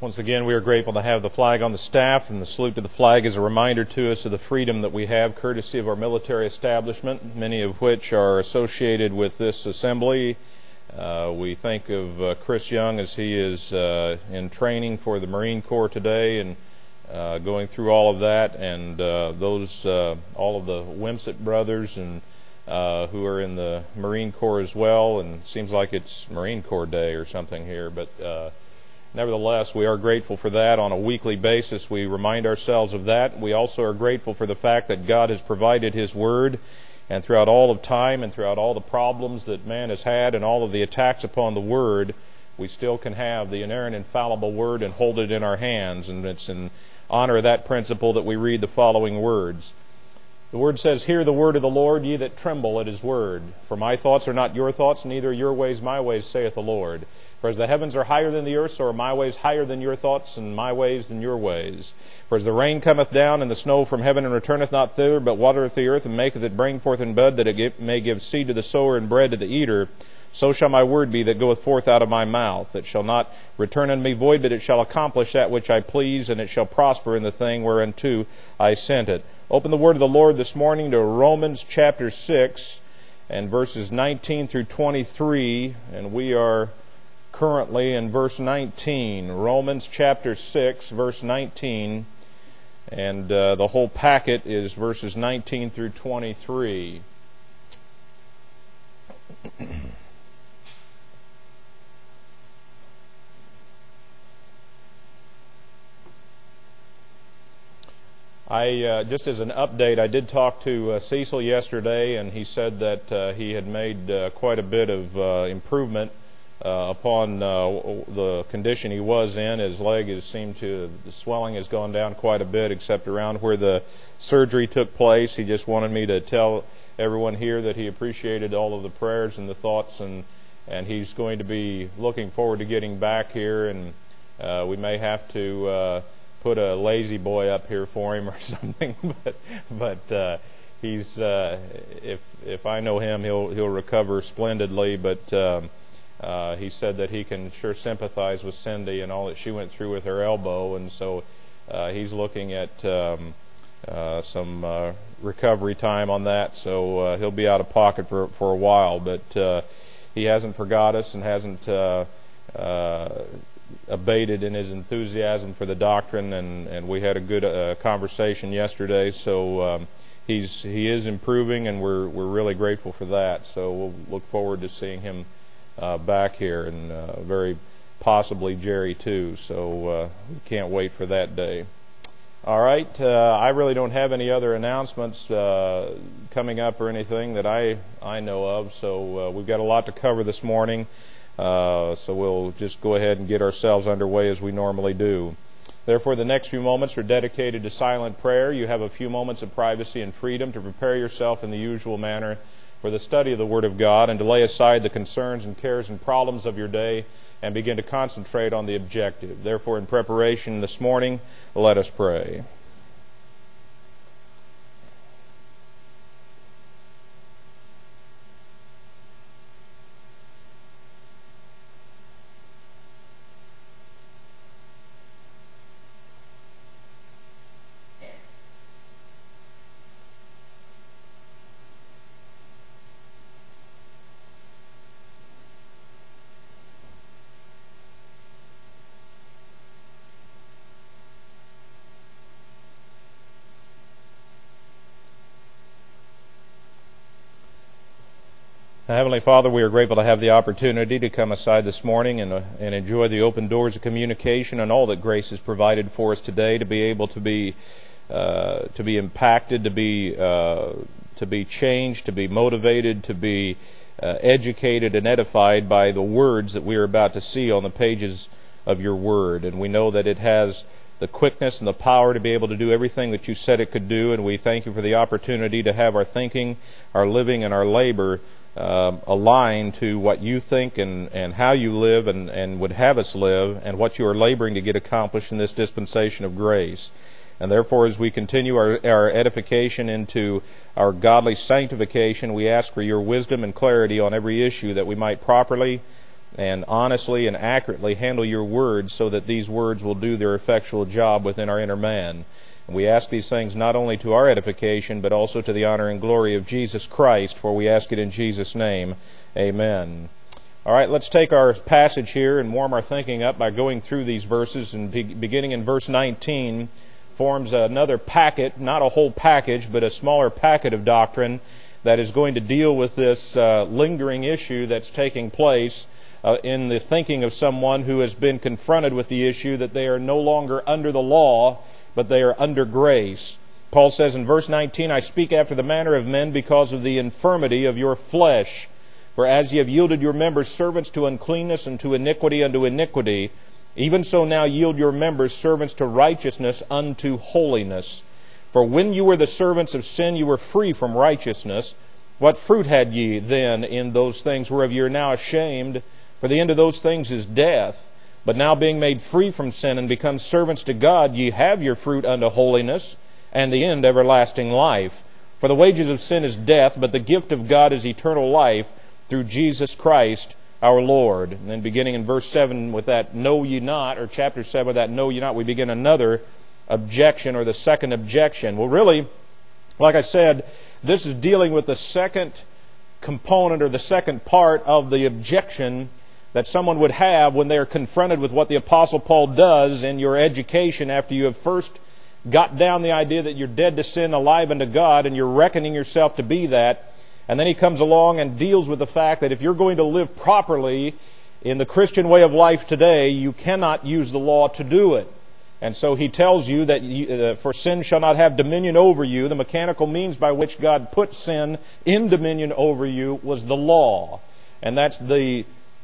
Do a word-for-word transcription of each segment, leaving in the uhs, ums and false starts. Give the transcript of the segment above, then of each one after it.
Once again, we are grateful to have the flag on the staff, and the salute to the flag is a reminder to us of the freedom that we have courtesy of our military establishment, many of which are associated with this assembly. Uh, we think of uh, Chris Young as he is uh, in training for the Marine Corps today and uh, going through all of that, and uh, those uh, all of the Wimsett brothers and uh, who are in the Marine Corps as well. And it seems like it's Marine Corps Day or something here, but uh, nevertheless, we are grateful for that. On a weekly basis, we remind ourselves of that. We also are grateful for the fact that God has provided His Word, and throughout all of time and throughout all the problems that man has had and all of the attacks upon the Word, we still can have the inerrant, infallible Word and hold it in our hands. And it's in honor of that principle that we read the following words. The Word says, "Hear the word of the Lord, ye that tremble at His word. For my thoughts are not your thoughts, neither are your ways my ways, saith the Lord. For as the heavens are higher than the earth, so are my ways higher than your thoughts, and my ways than your ways. For as the rain cometh down, and the snow from heaven, and returneth not thither, but watereth the earth, and maketh it bring forth in bud, that it may give seed to the sower, and bread to the eater, so shall my word be that goeth forth out of my mouth. It shall not return unto me void, but it shall accomplish that which I please, and it shall prosper in the thing whereunto I sent it." Open the word of the Lord this morning to Romans chapter six, and verses nineteen through twenty-three, and we are currently in verse nineteen. Romans chapter six, verse nineteen, and uh, the whole packet is verses nineteen through twenty-three. I uh, just as an update, I did talk to uh, Cecil yesterday, and he said that uh, he had made uh, quite a bit of uh, improvement Uh, upon uh, the condition he was in. His leg has seemed to, the swelling has gone down quite a bit, except around where the surgery took place. He just wanted me to tell everyone here that he appreciated all of the prayers and the thoughts, and and he's going to be looking forward to getting back here, and uh, we may have to uh, put a lazy boy up here for him or something, but but uh, he's uh, if if I know him, he'll he'll recover splendidly, but um, Uh, he said that he can sure sympathize with Cindy and all that she went through with her elbow, and so uh, he's looking at um, uh, some uh, recovery time on that, so uh, he'll be out of pocket for for a while, but uh, he hasn't forgot us and hasn't uh, uh, abated in his enthusiasm for the doctrine, and, and we had a good uh, conversation yesterday, so um, he's he is improving, and we're we're really grateful for that, so we'll look forward to seeing him Uh, back here, and uh, very possibly Jerry too, so uh, we can't wait for that day. All right, uh, I really don't have any other announcements uh, coming up or anything that I, I know of, so uh, we've got a lot to cover this morning, uh, so we'll just go ahead and get ourselves underway as we normally do. Therefore, the next few moments are dedicated to silent prayer. You have a few moments of privacy and freedom to prepare yourself in the usual manner for the study of the Word of God, and to lay aside the concerns and cares and problems of your day and begin to concentrate on the objective. Therefore, in preparation this morning, let us pray. Heavenly Father, we are grateful to have the opportunity to come aside this morning and, uh, and enjoy the open doors of communication and all that grace has provided for us today, to be able to be uh, to be impacted, to be uh, to be changed, to be motivated, to be uh, educated and edified by the words that we are about to see on the pages of your Word. And we know that it has the quickness and the power to be able to do everything that you said it could do, and we thank you for the opportunity to have our thinking, our living, and our labor Uh, aligned to what you think and, and how you live and, and would have us live, and what you are laboring to get accomplished in this dispensation of grace. And therefore, as we continue our, our edification into our godly sanctification, we ask for your wisdom and clarity on every issue, that we might properly and honestly and accurately handle your words so that these words will do their effectual job within our inner man. And we ask these things not only to our edification, but also to the honor and glory of Jesus Christ, for we ask it in Jesus' name. Amen. All right, let's take our passage here and warm our thinking up by going through these verses, and be, beginning in verse nineteen forms another packet, not a whole package, but a smaller packet of doctrine that is going to deal with this uh, lingering issue that's taking place uh, in the thinking of someone who has been confronted with the issue that they are no longer under the law, but they are under grace. Paul says in verse nineteen, I speak after the manner of men because of the infirmity of your flesh. For as ye have yielded your members servants to uncleanness and to iniquity unto iniquity, even so now yield your members servants to righteousness unto holiness. For when you were the servants of sin, you were free from righteousness. What fruit had ye then in those things whereof ye are now ashamed? For the end of those things is death. But now being made free from sin and become servants to God, ye have your fruit unto holiness, and the end everlasting life. For the wages of sin is death, but the gift of God is eternal life, through Jesus Christ our Lord. And then beginning in verse seven with that know ye not, or chapter seven with that know ye not, we begin another objection, or the second objection. Well, really, like I said, this is dealing with the second component, or the second part of the objection that someone would have when they are confronted with what the Apostle Paul does in your education after you have first got down the idea that you're dead to sin, alive unto God, and you're reckoning yourself to be that. And then he comes along and deals with the fact that if you're going to live properly in the Christian way of life today, you cannot use the law to do it. And so he tells you that you, uh, for sin shall not have dominion over you. The mechanical means by which God put sin in dominion over you was the law. And that's the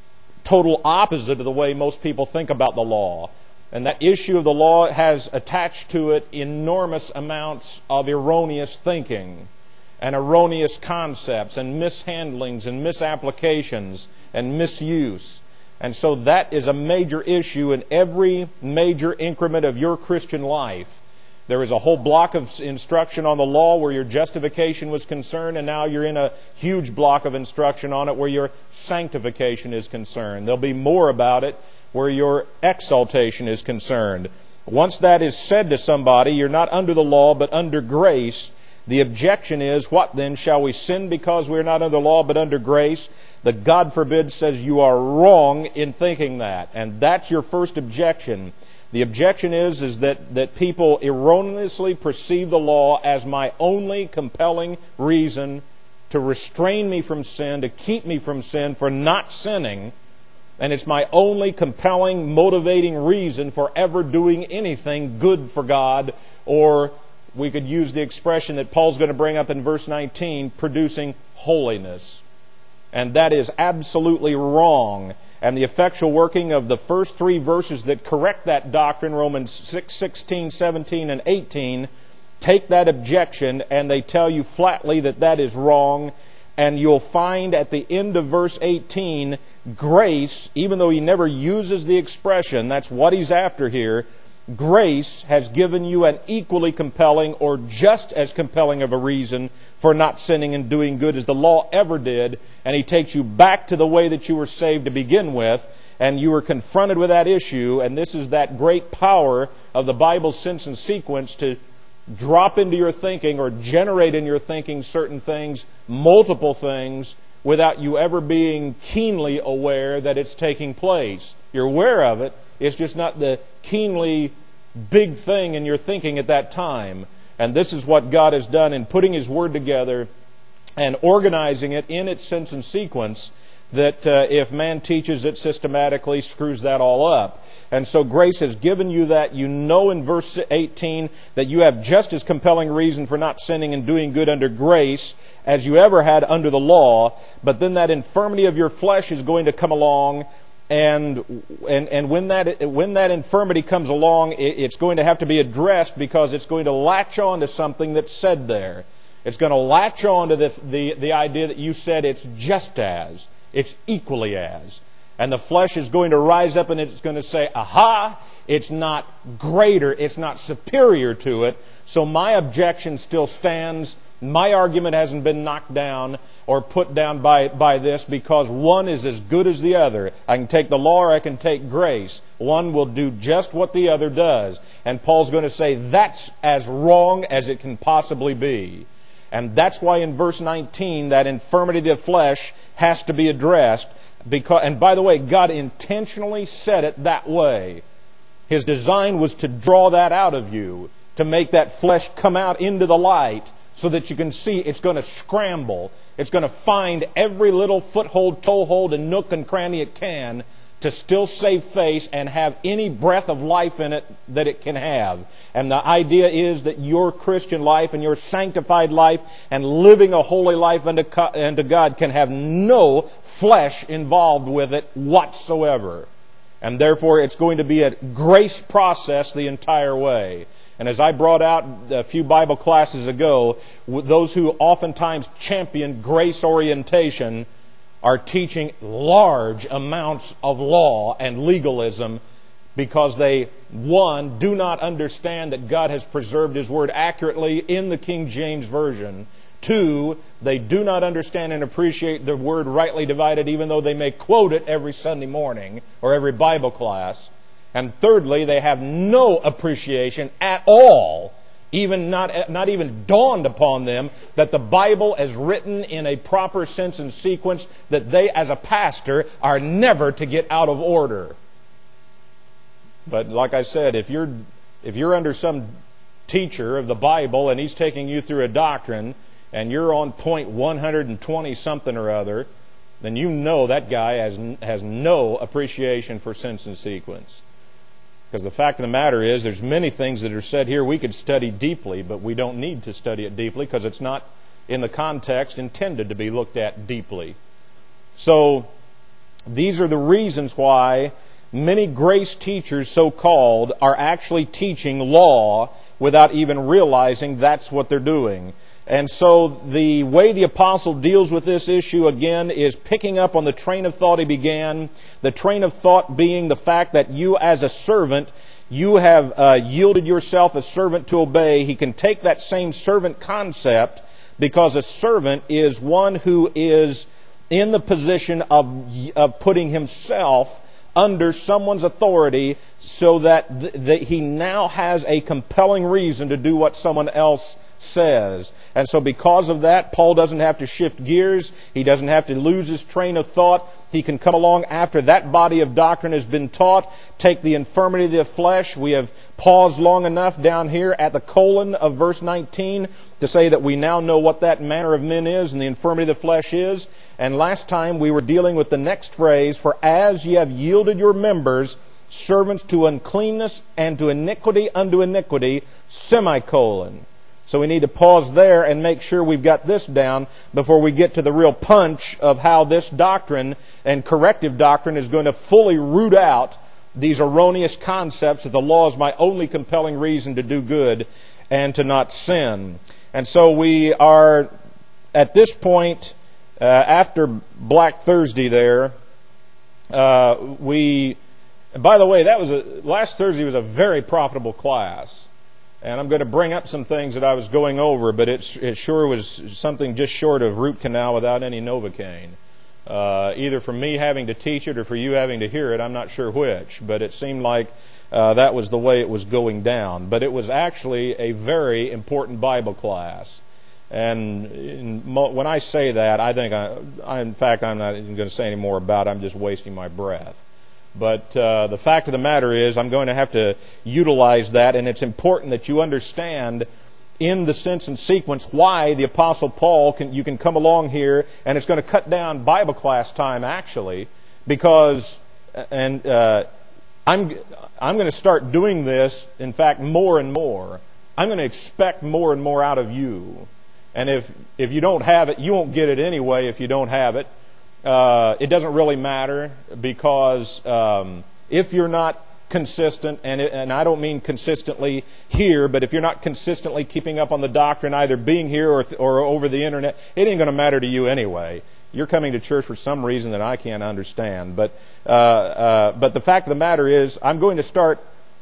total opposite of the way most people think about the law. And that issue of the law has attached to it enormous amounts of erroneous thinking, and erroneous concepts, and mishandlings, and misapplications, and misuse. And so that is a major issue in every major increment of your Christian life. There is a whole block of instruction on the law where your justification was concerned, and now you're in a huge block of instruction on it where your sanctification is concerned. There'll be more about it where your exaltation is concerned. Once that is said to somebody, you're not under the law, but under grace. The objection is, what then? Shall we sin because we are not under the law but under grace? The God forbid says you are wrong in thinking that. And that's your first objection. The objection is, is that, that people erroneously perceive the law as my only compelling reason to restrain me from sin, to keep me from sin, for not sinning. And it's my only compelling, motivating reason for ever doing anything good for God, or we could use the expression that Paul's going to bring up in verse nineteen, producing holiness. And that is absolutely wrong. And the effectual working of the first three verses that correct that doctrine, Romans six, sixteen, seventeen, and eighteen, take that objection and they tell you flatly that that is wrong. And you'll find at the end of verse eighteen, grace, even though he never uses the expression, that's what he's after here, grace has given you an equally compelling or just as compelling of a reason for not sinning and doing good as the law ever did. And he takes you back to the way that you were saved to begin with, and you were confronted with that issue. And this is that great power of the Bible's sense and sequence to drop into your thinking or generate in your thinking certain things, multiple things, without you ever being keenly aware that it's taking place. You're aware of it. It's just not the keenly big thing in your thinking at that time. And this is what God has done in putting His Word together and organizing it in its sense and sequence, that uh, if man teaches it systematically, screws that all up. And so grace has given you that. You know in verse eighteen that you have just as compelling reason for not sinning and doing good under grace as you ever had under the law. But then that infirmity of your flesh is going to come along. And and and when that when that infirmity comes along, it's going to have to be addressed, because it's going to latch on to something that's said there. It's going to latch on to the, the, the idea that you said it's just as, it's equally as. And the flesh is going to rise up and it's going to say, aha, it's not greater, it's not superior to it. So my objection still stands My argument hasn't been knocked down or put down by, by this, because one is as good as the other. I can take the law or I can take grace. One will do just what the other does. And Paul's going to say that's as wrong as it can possibly be. And that's why in verse nineteen, that infirmity of the flesh has to be addressed. Because, and by the way, God intentionally said it that way. His design was to draw that out of you, to make that flesh come out into the light, so that you can see it's going to scramble. It's going to find every little foothold, toehold, and nook and cranny it can to still save face and have any breath of life in it that it can have. And the idea is that your Christian life and your sanctified life and living a holy life unto God can have no flesh involved with it whatsoever. And therefore it's going to be a grace process the entire way. And as I brought out a few Bible classes ago, those who oftentimes champion grace orientation are teaching large amounts of law and legalism because they, one, do not understand that God has preserved His Word accurately in the King James Version. Two, they do not understand and appreciate the Word rightly divided, even though they may quote it every Sunday morning or every Bible class. And thirdly, they have no appreciation at all, even not, not even dawned upon them, that the Bible is written in a proper sense and sequence that they, as a pastor, are never to get out of order. But like I said, if you're, if you're under some teacher of the Bible and he's taking you through a doctrine and you're on point one hundred twenty something or other, then you know that guy has, has no appreciation for sense and sequence. Because the fact of the matter is, there's many things that are said here we could study deeply, but we don't need to study it deeply because it's not in the context intended to be looked at deeply. So, these are the reasons why many grace teachers, so-called, are actually teaching law without even realizing that's what they're doing. And so the way the apostle deals with this issue again is picking up on the train of thought he began. The train of thought being the fact that you as a servant, you have uh, yielded yourself a servant to obey. He can take that same servant concept because a servant is one who is in the position of, of putting himself under someone's authority so that, th- that he now has a compelling reason to do what someone else says. And so because of that, Paul doesn't have to shift gears. He doesn't have to lose his train of thought. He can come along after that body of doctrine has been taught, take the infirmity of the flesh. We have paused long enough down here at the colon of verse nineteen to say that we now know what that manner of men is and the infirmity of the flesh is. And last time we were dealing with the next phrase, for as ye have yielded your members servants to uncleanness and to iniquity unto iniquity, semicolon. So we need to pause there and make sure we've got this down before we get to the real punch of how this doctrine and corrective doctrine is going to fully root out these erroneous concepts that the law is my only compelling reason to do good and to not sin. And so we are at this point, uh, after Black Thursday there, uh, we, by the way, that was a, last Thursday was a very profitable class. And I'm going to bring up some things that I was going over, but it, it sure was something just short of root canal without any Novocaine. Uh, either for me having to teach it or for you having to hear it, I'm not sure which. But it seemed like uh, that was the way it was going down. But it was actually a very important Bible class. And in, when I say that, I think, I, I, in fact, I'm not even going to say any more about it. I'm just wasting my breath. But uh, the fact of the matter is I'm going to have to utilize that, and it's important that you understand in the sense and sequence why the Apostle Paul, can you can come along here, and it's going to cut down Bible class time actually, because, and uh, I'm, I'm going to start doing this, in fact, more and more. I'm going to expect more and more out of you. And if, if you don't have it, you won't get it anyway if you don't have it. Uh, it doesn't really matter because um, if you're not consistent, and, it, and I don't mean consistently here, but if you're not consistently keeping up on the doctrine, either being here or, or over the internet, it ain't going to matter to you anyway. You're coming to church for some reason that I can't understand. But, uh, uh, but the fact of the matter is, I'm going to start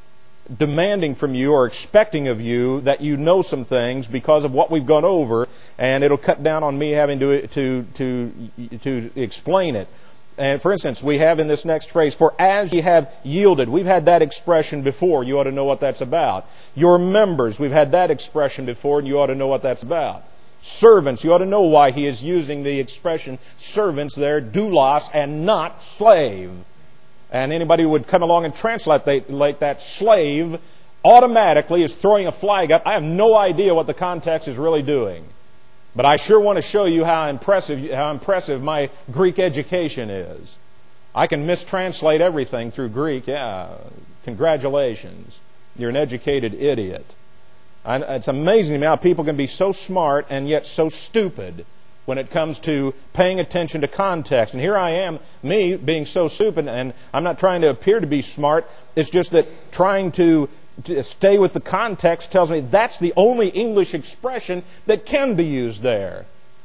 demanding from you or expecting of you that you know some things because of what we've gone over, and it'll cut down on me having to to to to explain it. And for instance, we have in this next phrase, for as ye have yielded. We've had that expression before. You ought to know what that's about. Your members, we've had that expression before, and you ought to know what that's about. Servants, you ought to know why he is using the expression servants there, doulos, and not slave. And anybody who would come along and translate that slave automatically is throwing a flag up. I have no idea what the context is really doing. But I sure want to show you how impressive how impressive my Greek education is. I can mistranslate everything through Greek. Yeah, congratulations. You're an educated idiot. And it's amazing to me how people can be so smart and yet so stupid when it comes to paying attention to context. And here I am, me, being so stupid, and I'm not trying to appear to be smart. It's just that trying to to stay with the context tells me that's the only English expression that can be used there.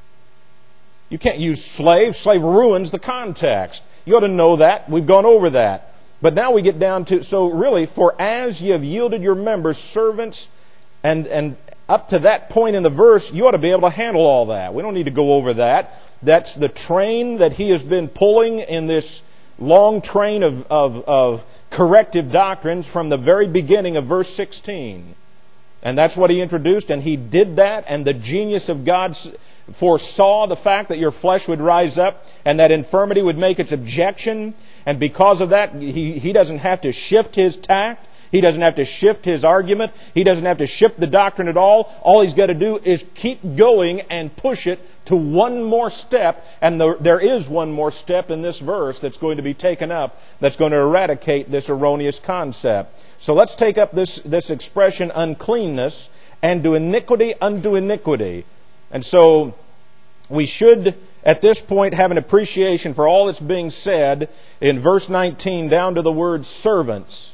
You can't use slave. Slave ruins the context. You ought to know that. We've gone over that. But now we get down to, so really, for as ye have yielded your members servants, and, and up to that point in the verse, you ought to be able to handle all that. We don't need to go over that. That's the train that he has been pulling in this long train of, of, of corrective doctrines from the very beginning of verse sixteen. And that's what he introduced, and he did that, and the genius of God foresaw the fact that your flesh would rise up and that infirmity would make its objection, and because of that, he, he doesn't have to shift his tact. He doesn't have to shift his argument. He doesn't have to shift the doctrine at all. All he's got to do is keep going and push it to one more step. And the, there is one more step in this verse that's going to be taken up that's going to eradicate this erroneous concept. So let's take up this, this expression, uncleanness, and do iniquity unto iniquity. And so we should, at this point, have an appreciation for all that's being said in verse nineteen down to the word servants.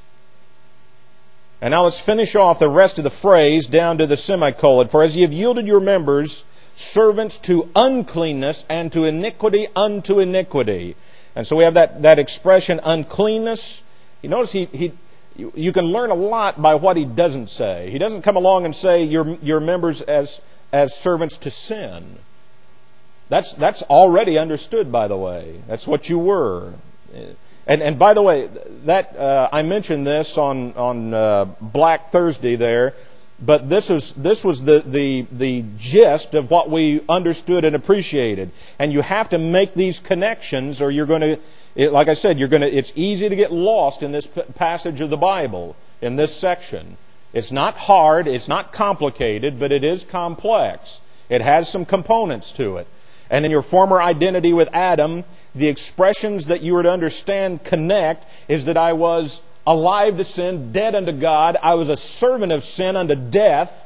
And now let's finish off the rest of the phrase down to the semicolon. For as ye have yielded your members servants to uncleanness and to iniquity unto iniquity. And so we have that, that expression, uncleanness. You notice he, he you, you can learn a lot by what he doesn't say. He doesn't come along and say your, your members as, as servants to sin. That's, that's already understood, by the way. That's what you were. And, and by the way, that uh, I mentioned this on on uh, Black Thursday there, but this was this was the, the the gist of what we understood and appreciated. And you have to make these connections, or you're going to, it, like I said, you're going to. It's easy to get lost in this p- passage of the Bible in this section. It's not hard, it's not complicated, but it is complex. It has some components to it. And in your former identity with Adam, the expressions that you were to understand connect is that I was alive to sin, dead unto God. I was a servant of sin unto death.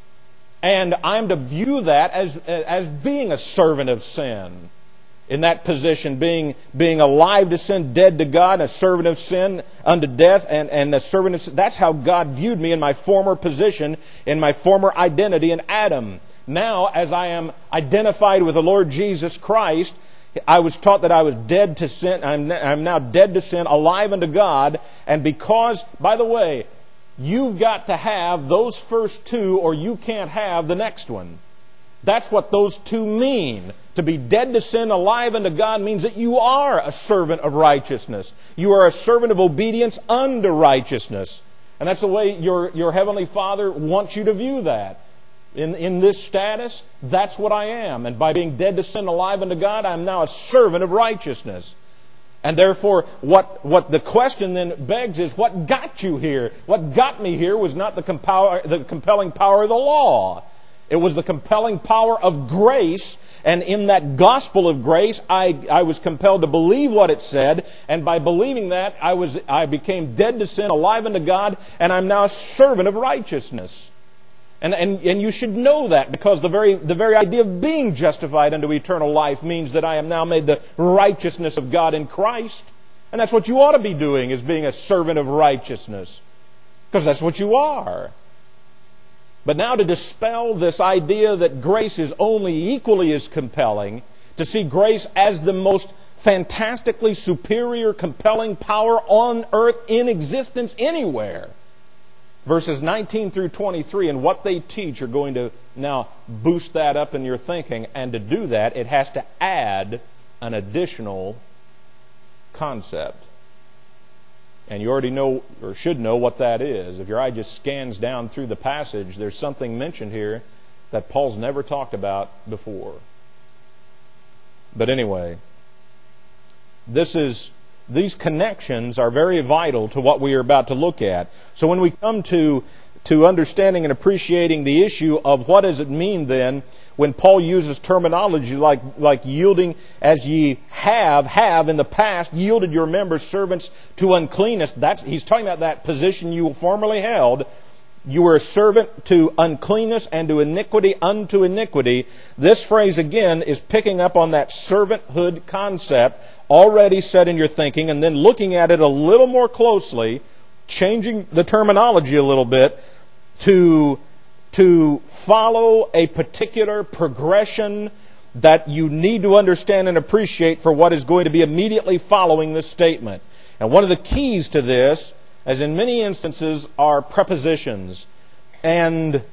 And I'm to view that as, as being a servant of sin. In that position, being, being alive to sin, dead to God, a servant of sin unto death, and, and a servant of sin. That's how God viewed me in my former position, in my former identity in Adam. Now, as I am identified with the Lord Jesus Christ, I was taught that I was dead to sin. I'm, I'm now dead to sin, alive unto God. And because, by the way, you've got to have those first two or you can't have the next one. That's what those two mean. To be dead to sin, alive unto God means that you are a servant of righteousness. You are a servant of obedience unto righteousness. And that's the way your, your Heavenly Father wants you to view that. In, in this status, that's what I am. And by being dead to sin, alive unto God, I am now a servant of righteousness. And therefore, what, what the question then begs is, what got you here? What got me here was not the, compower, the compelling power of the law. It was the compelling power of grace. And in that gospel of grace, I, I was compelled to believe what it said. And by believing that, I, was, I became dead to sin, alive unto God, and I'm now a servant of righteousness. And, and, and you should know that, because the very, the very idea of being justified unto eternal life means that I am now made the righteousness of God in Christ. And that's what you ought to be doing, is being a servant of righteousness. Because that's what you are. But now to dispel this idea that grace is only equally as compelling, to see grace as the most fantastically superior, compelling power on earth in existence anywhere, verses nineteen through twenty-three and what they teach are going to now boost that up in your thinking. And to do that, it has to add an additional concept. And you already know, or should know, what that is. If your eye just scans down through the passage, there's something mentioned here that Paul's never talked about before. But anyway, this is these connections are very vital to what we are about to look at. So when we come to to understanding and appreciating the issue of what does it mean then when Paul uses terminology like like yielding, as ye have have in the past yielded your members servants to uncleanness, that's he's talking about that position you formerly held. You were a servant to uncleanness and to iniquity unto iniquity. This phrase again is picking up on that servanthood concept already set in your thinking, and then looking at it a little more closely, changing the terminology a little bit to, to follow a particular progression that you need to understand and appreciate for what is going to be immediately following this statement. And one of the keys to this, as in many instances, are prepositions. And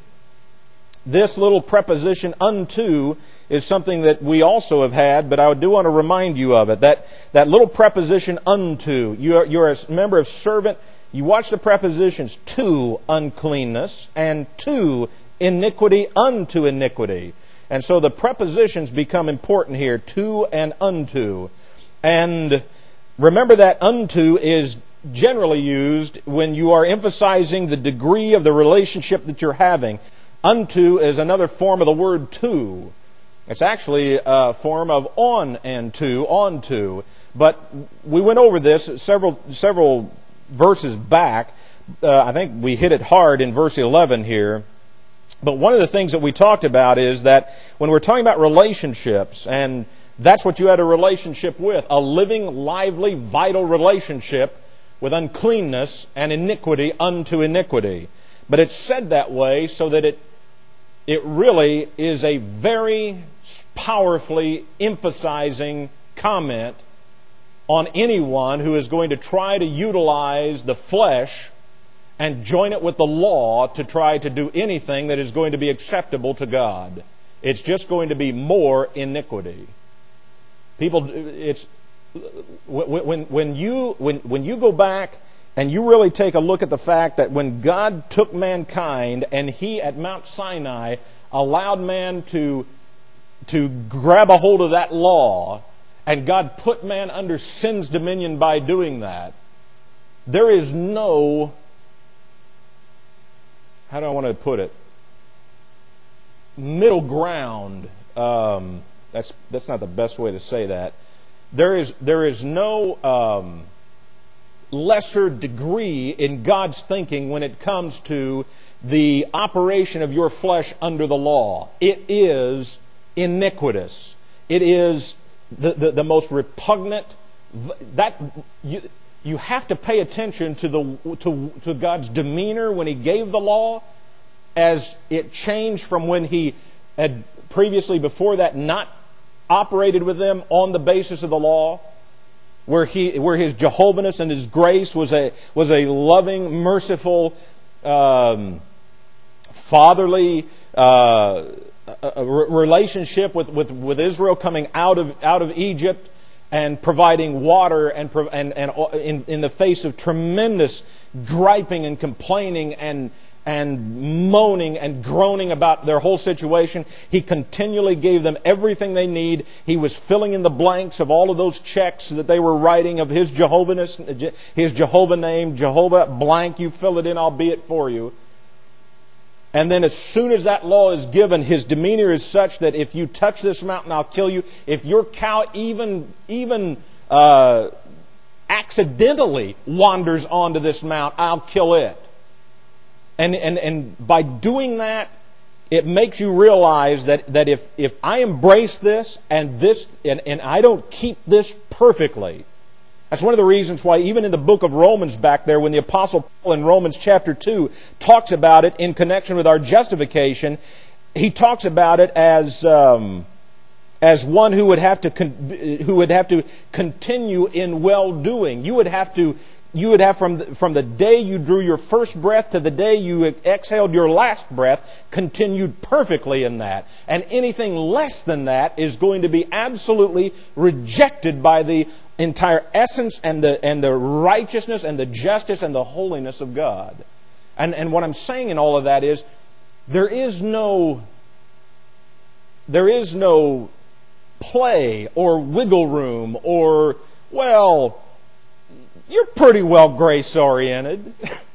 this little preposition unto is something that we also have had, but I do want to remind you of it. That, that little preposition unto, you're, you're a member of servant. You watch the prepositions to uncleanness and to iniquity unto iniquity. And so the prepositions become important here, to and unto. And remember that unto is generally used when you are emphasizing the degree of the relationship that you're having. Unto is another form of the word to. It's actually a form of on and to, on to. But we went over this several several verses back. Uh, I think we hit it hard in verse eleven here. But one of the things that we talked about is that when we're talking about relationships, and that's what you had a relationship with, a living, lively, vital relationship with uncleanness and iniquity unto iniquity. But it's said that way so that it it really is a very powerfully emphasizing comment on anyone who is going to try to utilize the flesh and join it with the law to try to do anything that is going to be acceptable to God. It's just going to be more iniquity. People, it's when when you when when you go back and you really take a look at the fact that when God took mankind and He at Mount Sinai allowed man to to grab a hold of that law, and God put man under sin's dominion by doing that, there is no, how do I want to put it, middle ground. Um, that's that's not the best way to say that. There is there is no um, lesser degree in God's thinking when it comes to the operation of your flesh under the law. It is iniquitous. It is the, the, the most repugnant. That you you have to pay attention to the to, to God's demeanor when He gave the law, as it changed from when He had previously before that not operated with them on the basis of the law, where he where His Jehovahness and His grace was a was a loving, merciful, um, fatherly uh, a relationship with, with, with Israel coming out of out of Egypt and providing water and and and in, in the face of tremendous griping and complaining and and moaning and groaning about their whole situation. He continually gave them everything they need. He was filling in the blanks of all of those checks that they were writing of His Jehovahness, His Jehovah name, Jehovah blank, you fill it in, I'll be it for you. And then as soon as that law is given, His demeanor is such that if you touch this mountain, I'll kill you. If your cow even, even uh, accidentally wanders onto this mount, I'll kill it. And, and and by doing that, it makes you realize that, that if, if I embrace this and this and, and I don't keep this perfectly, that's one of the reasons why even in the book of Romans back there, when the Apostle Paul in Romans chapter two talks about it in connection with our justification, he talks about it as um, as one who would have to con- who would have to continue in well-doing. You would have to You would have from the, from the day you drew your first breath to the day you exhaled your last breath, continued perfectly in that. And anything less than that is going to be absolutely rejected by the entire essence and the and the righteousness and the justice and the holiness of God. And and what I'm saying in all of that is there is no there is no play or wiggle room or, well, you're pretty well grace-oriented.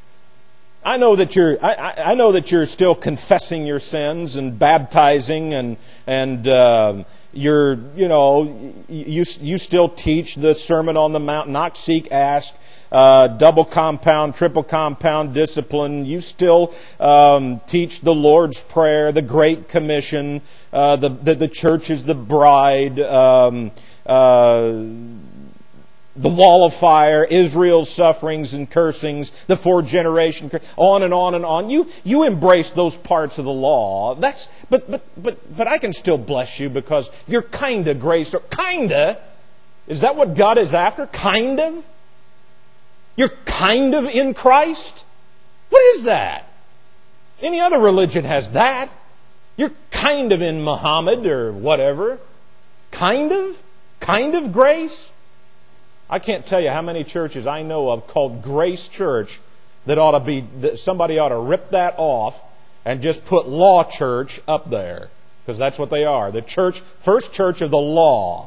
I know that you're. I, I know that you're still confessing your sins and baptizing, and and uh, you're. You know, you you still teach the Sermon on the Mount: knock, seek, ask, uh, double compound, triple compound discipline. You still um, teach the Lord's Prayer, the Great Commission. Uh, the, the the church is the bride. Um, uh, The wall of fire, Israel's sufferings and cursings, the four generation, on and on and on. You you embrace those parts of the law. That's but but but but I can still bless you because you're kinda grace or kinda. Is that what God is after? Kind of? You're kind of in Christ? What is that? Any other religion has that. You're kind of in Muhammad or whatever. Kind of? Kind of grace? I can't tell you how many churches I know of called Grace Church that ought to be, that somebody ought to rip that off and just put Law Church up there. Because that's what they are. The church, first church of the law.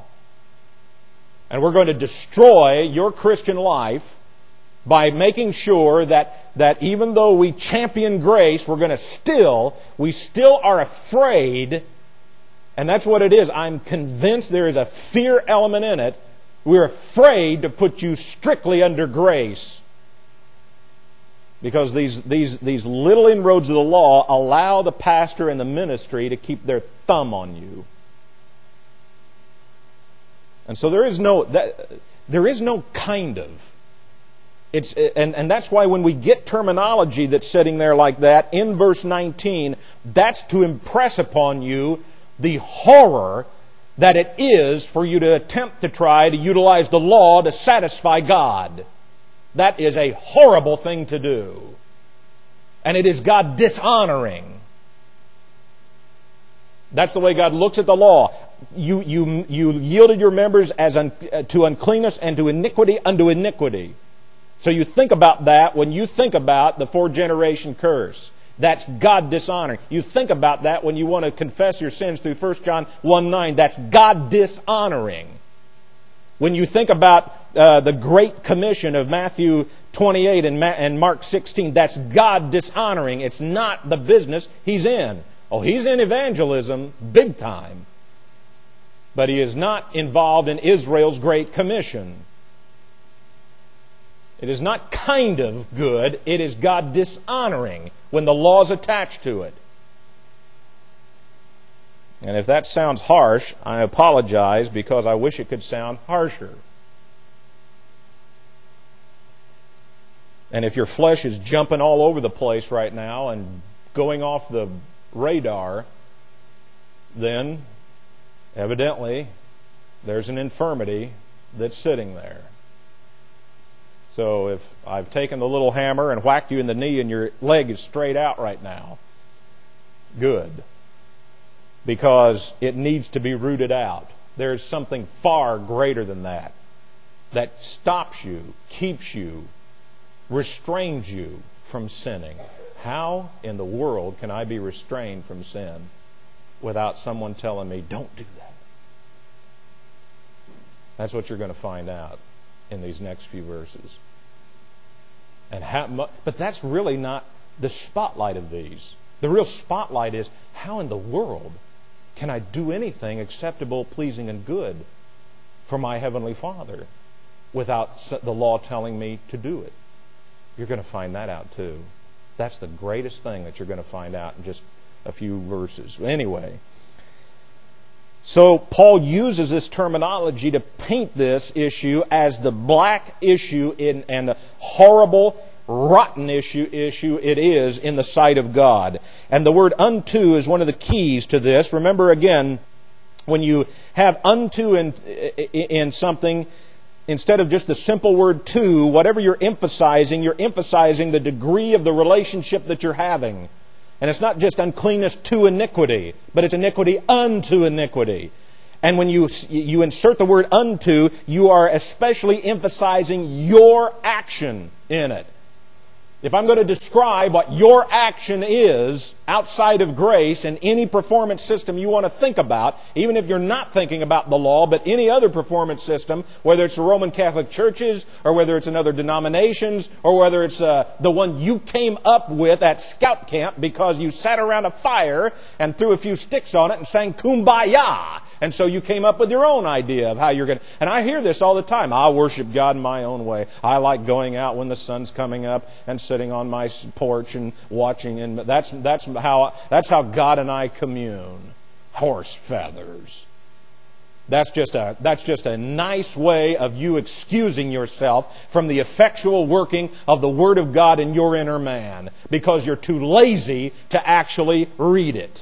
And we're going to destroy your Christian life by making sure that, that even though we champion grace, we're going to still, we still are afraid. And that's what it is. I'm convinced there is a fear element in it. We're afraid to put you strictly under grace because these, these, these little inroads of the law allow the pastor and the ministry to keep their thumb on you. And so there is no that, there is no kind of. It's and, and that's why when we get terminology that's sitting there like that in verse nineteen, that's to impress upon you the horror that it is for you to attempt to try to utilize the law to satisfy God. That is a horrible thing to do. And it is God dishonoring. That's the way God looks at the law. You, you, you yielded your members as un, to uncleanness and to iniquity unto iniquity. So you think about that when you think about the four-generation curse. That's God dishonoring. You think about that when you want to confess your sins through First John one nine. That's God dishonoring. When you think about uh, the Great Commission of Matthew twenty-eight and, Ma- and Mark sixteen, that's God dishonoring. It's not the business He's in. Oh, He's in evangelism big time. But He is not involved in Israel's Great Commission. It is not kind of good. It is God dishonoring when the law is attached to it. And if that sounds harsh, I apologize because I wish it could sound harsher. And if your flesh is jumping all over the place right now and going off the radar, then evidently there's an infirmity that's sitting there. So if I've taken the little hammer and whacked you in the knee and your leg is straight out right now, good. Because it needs to be rooted out. There's something far greater than that that stops you, keeps you, restrains you from sinning. How in the world can I be restrained from sin without someone telling me, don't do that? That's what you're going to find out in these next few verses. And how much, but that's really not the spotlight of these. The real spotlight is, how in the world can I do anything acceptable, pleasing, and good for my Heavenly Father without the law telling me to do it? You're going to find that out too. That's the greatest thing that you're going to find out in just a few verses. Anyway, so Paul uses this terminology to paint this issue as the black issue in, and a horrible, rotten issue, issue it is in the sight of God. And the word unto is one of the keys to this. Remember again, when you have unto in, in something, instead of just the simple word to, whatever you're emphasizing, you're emphasizing the degree of the relationship that you're having. And it's not just uncleanness to iniquity, but it's iniquity unto iniquity. And when you you insert the word unto, you are especially emphasizing your action in it. If I'm going to describe what your action is outside of grace in any performance system you want to think about, even if you're not thinking about the law, but any other performance system, whether it's the Roman Catholic churches, or whether it's in other denominations, or whether it's uh, the one you came up with at scout camp because you sat around a fire and threw a few sticks on it and sang Kumbaya. And so you came up with your own idea of how you're going to... And I hear this all the time. I worship God in my own way. I like going out when the sun's coming up and sitting on my porch and watching. And that's that's how that's how God and I commune. Horse feathers. That's just a that's just a nice way of you excusing yourself from the effectual working of the Word of God in your inner man because you're too lazy to actually read it.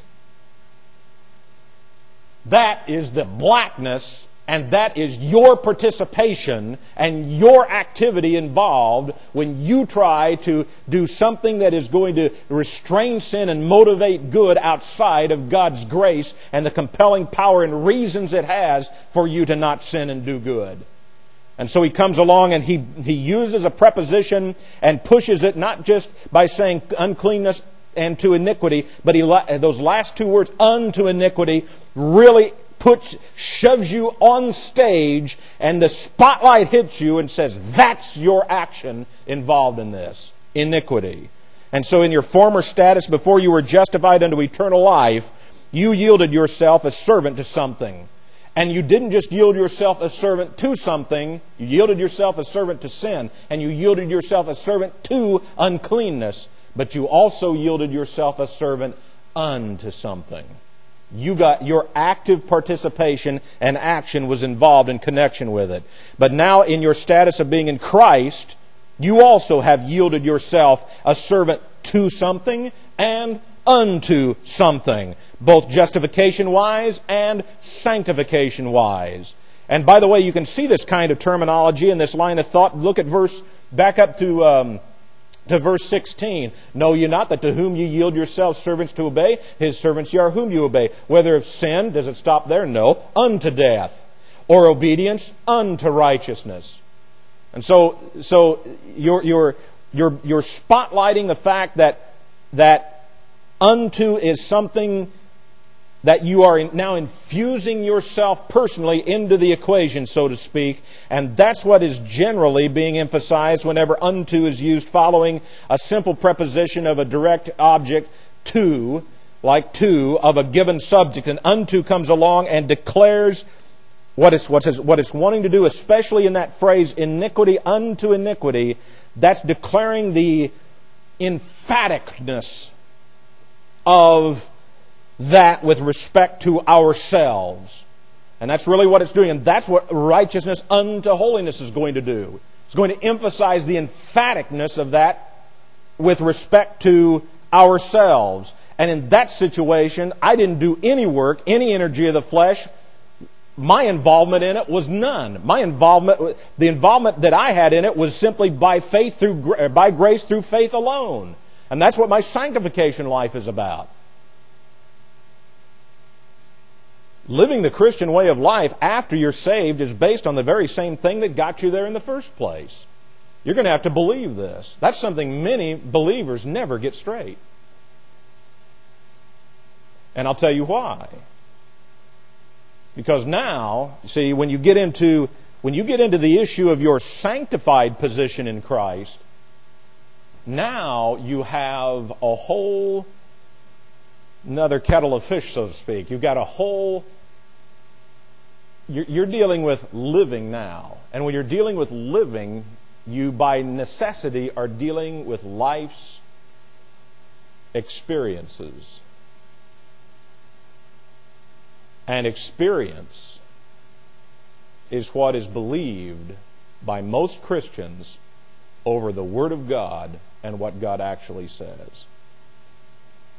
That is the blackness, and that is your participation and your activity involved when you try to do something that is going to restrain sin and motivate good outside of God's grace and the compelling power and reasons it has for you to not sin and do good. And so he comes along and he, he uses a preposition and pushes it not just by saying uncleanness and to iniquity, but he, those last two words, unto iniquity, really puts, shoves you on stage, and the spotlight hits you and says, that's your action involved in this, iniquity. And so in your former status, before you were justified unto eternal life, you yielded yourself as servant to something. And you didn't just yield yourself as servant to something, you yielded yourself as servant to sin, and you yielded yourself as servant to uncleanness. But you also yielded yourself a servant unto something. You got your active participation and action was involved in connection with it. But now in your status of being in Christ, you also have yielded yourself a servant to something and unto something, both justification-wise and sanctification-wise. And by the way, you can see this kind of terminology in this line of thought. Look at verse, back up to... Um, To verse sixteen, know ye not that to whom ye yield yourselves servants to obey, his servants ye are whom you obey. Whether of sin, does it stop there? No. Unto death. Or obedience unto righteousness. And so so you're you're you're you're spotlighting the fact that that unto is something that you are now infusing yourself personally into the equation, so to speak. And that's what is generally being emphasized whenever unto is used following a simple preposition of a direct object to, like to, of a given subject. And unto comes along and declares what it's, what it's, what it's wanting to do, especially in that phrase, iniquity unto iniquity. That's declaring the emphaticness of that with respect to ourselves. And that's really what it's doing. And that's what righteousness unto holiness is going to do. It's going to emphasize the emphaticness of that with respect to ourselves. And in that situation, I didn't do any work, any energy of the flesh. My involvement in it was none. My involvement, the involvement that I had in it was simply by faith through, by grace through faith alone. And that's what my sanctification life is about. Living the Christian way of life after you're saved is based on the very same thing that got you there in the first place. You're going to have to believe this. That's something many believers never get straight. And I'll tell you why. Because now, see, when you get into when you get into the issue of your sanctified position in Christ, now you have a whole another kettle of fish, so to speak. You've got a whole... You're, you're dealing with living now. And when you're dealing with living, you by necessity are dealing with life's experiences. And experience is what is believed by most Christians over the Word of God and what God actually says.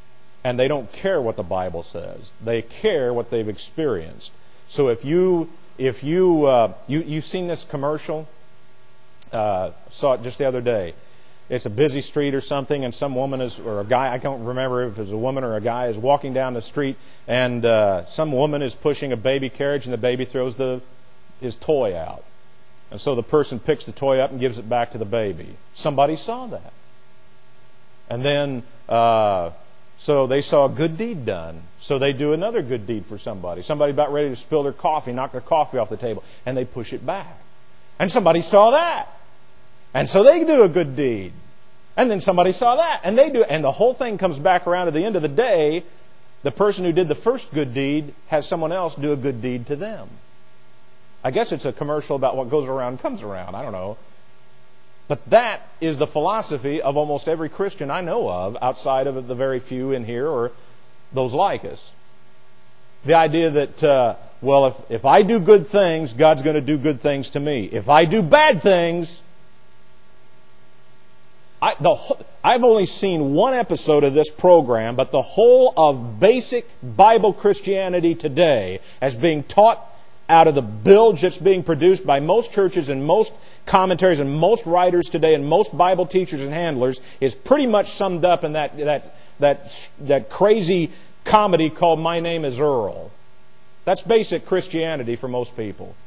And they don't care what the Bible says. They care what they've experienced. So if you if you, uh, you, you've seen this commercial, uh, saw it just the other day. It's a busy street or something, and some woman is, or a guy, I don't remember if it's a woman or a guy, is walking down the street, and uh, some woman is pushing a baby carriage, and the baby throws the his toy out. And so the person picks the toy up and gives it back to the baby. Somebody saw that. And then, uh, so they saw a good deed done. So they do another good deed for somebody. Somebody about ready to spill their coffee, knock their coffee off the table, and they push it back. And somebody saw that. And so they do a good deed. And then somebody saw that. And they do. And the whole thing comes back around at the end of the day. The person who did the first good deed has someone else do a good deed to them. I guess it's a commercial about what goes around comes around. I don't know. But that is the philosophy of almost every Christian I know of, outside of the very few in here or those like us. The idea that, uh, well, if, if I do good things, God's going to do good things to me. If I do bad things, I, the, I've only seen one episode of this program, but the whole of basic Bible Christianity today, as being taught out of the bilge that's being produced by most churches and most commentaries and most writers today and most Bible teachers and handlers, is pretty much summed up in that that that that crazy comedy called My Name is Earl. That's basic Christianity for most people,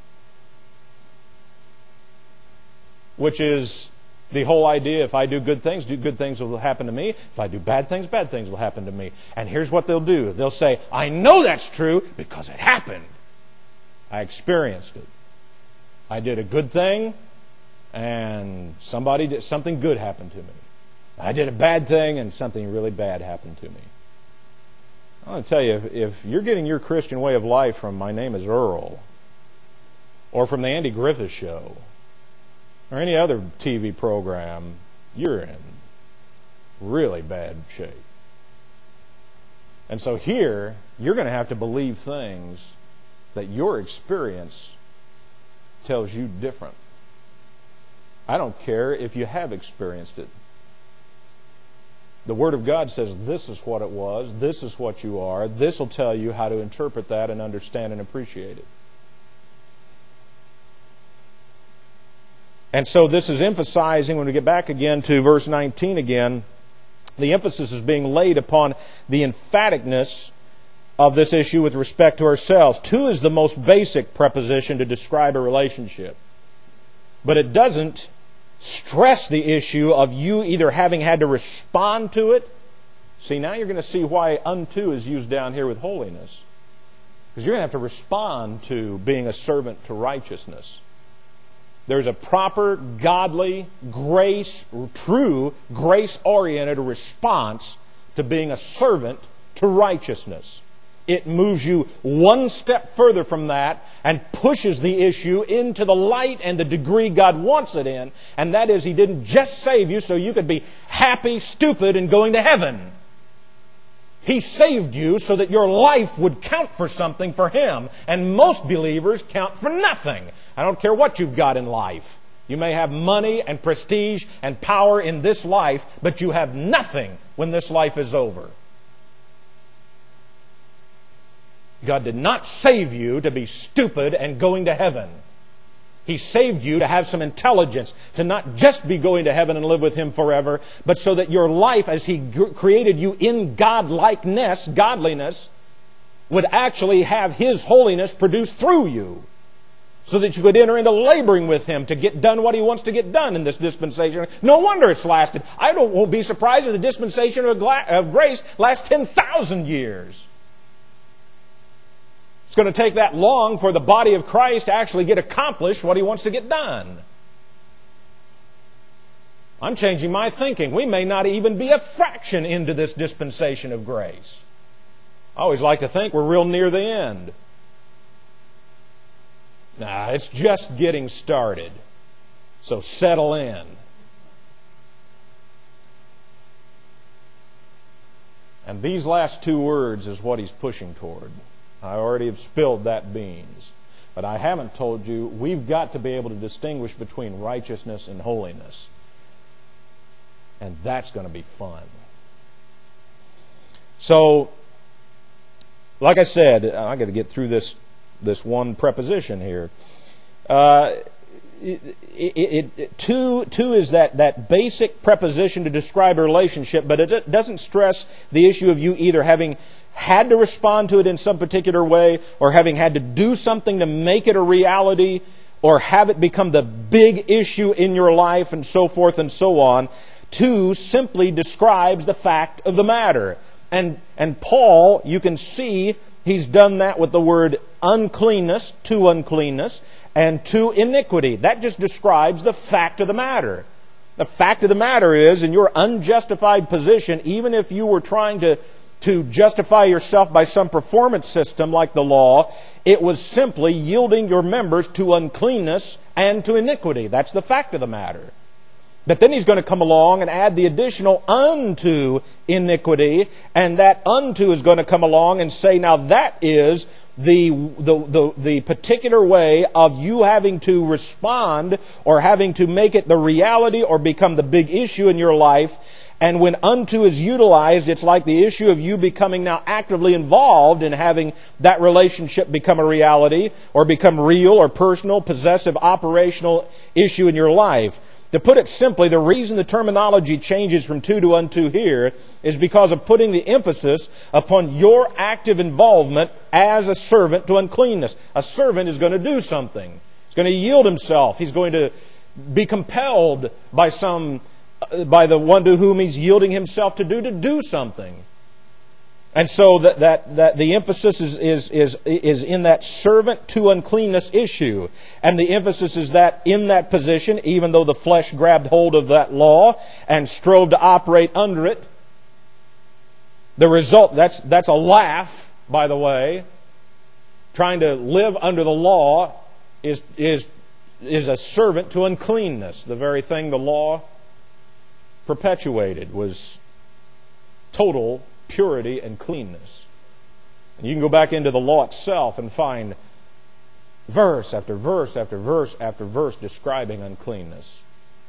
which is the whole idea: if I do good things, do good things will happen to me. If I do bad things, bad things will happen to me. And here's what they'll do. They'll say, I know that's true because it happened. I experienced it. I did a good thing, and somebody did, something good happened to me. I did a bad thing, and something really bad happened to me. I want to tell you, if, if you're getting your Christian way of life from My Name is Earl, or from the Andy Griffith Show, or any other T V program, you're in really bad shape. And so here, you're going to have to believe things that your experience tells you different. I don't care if you have experienced it. The Word of God says this is what it was, this is what you are, this will tell you how to interpret that and understand and appreciate it. And so this is emphasizing, when we get back again to verse nineteen again, the emphasis is being laid upon the emphaticness of this issue with respect to ourselves. To is the most basic preposition to describe a relationship. But it doesn't stress the issue of you either having had to respond to it. See, now you're going to see why unto is used down here with holiness. Because you're going to have to respond to being a servant to righteousness. There's a proper, godly, grace, true, grace-oriented response to being a servant to righteousness. It moves you one step further from that and pushes the issue into the light and the degree God wants it in. And that is, He didn't just save you so you could be happy, stupid, and going to heaven. He saved you so that your life would count for something for Him. And most believers count for nothing. I don't care what you've got in life. You may have money and prestige and power in this life, but you have nothing when this life is over. God did not save you to be stupid and going to heaven. He saved you to have some intelligence, to not just be going to heaven and live with Him forever, but so that your life, as He created you in God-likeness, godliness, would actually have His holiness produced through you, so that you could enter into laboring with Him to get done what He wants to get done in this dispensation. No wonder it's lasted. I don't, won't be surprised if the dispensation of, gla- of grace lasts ten thousand years. It's going to take that long for the body of Christ to actually get accomplished what He wants to get done. I'm changing my thinking. We may not even be a fraction into this dispensation of grace. I always like to think we're real near the end. Nah, it's just getting started. So settle in. And these last two words is what He's pushing toward. I already have spilled that beans. But I haven't told you we've got to be able to distinguish between righteousness and holiness. And that's going to be fun. So, like I said, I've got to get through this this one preposition here. Uh, it, it, it, to, to is that, that basic preposition to describe a relationship, but it doesn't stress the issue of you either having had to respond to it in some particular way, or having had to do something to make it a reality, or have it become the big issue in your life, and so forth and so on. To simply describes the fact of the matter. And, and Paul, you can see, he's done that with the word uncleanness, to uncleanness, and to iniquity. That just describes the fact of the matter. The fact of the matter is, in your unjustified position, even if you were trying to to justify yourself by some performance system like the law, it was simply yielding your members to uncleanness and to iniquity. That's the fact of the matter. But then he's going to come along and add the additional unto iniquity, and that unto is going to come along and say, now that is the, the, the, the particular way of you having to respond or having to make it the reality or become the big issue in your life. And when unto is utilized, it's like the issue of you becoming now actively involved in having that relationship become a reality or become real or personal, possessive, operational issue in your life. To put it simply, the reason the terminology changes from to to unto here is because of putting the emphasis upon your active involvement as a servant to uncleanness. A servant is going to do something. He's going to yield himself. He's going to be compelled by some by the one to whom he's yielding himself to do, to do something. And so that, that, that the emphasis is, is, is, is in that servant to uncleanness issue. And the emphasis is that in that position, even though the flesh grabbed hold of that law and strove to operate under it, the result, that's, that's a laugh, by the way. Trying to live under the law is, is, is a servant to uncleanness. The very thing the law perpetuated was total purity and cleanness. And you can go back into the law itself and find verse after verse after verse after verse describing uncleanness.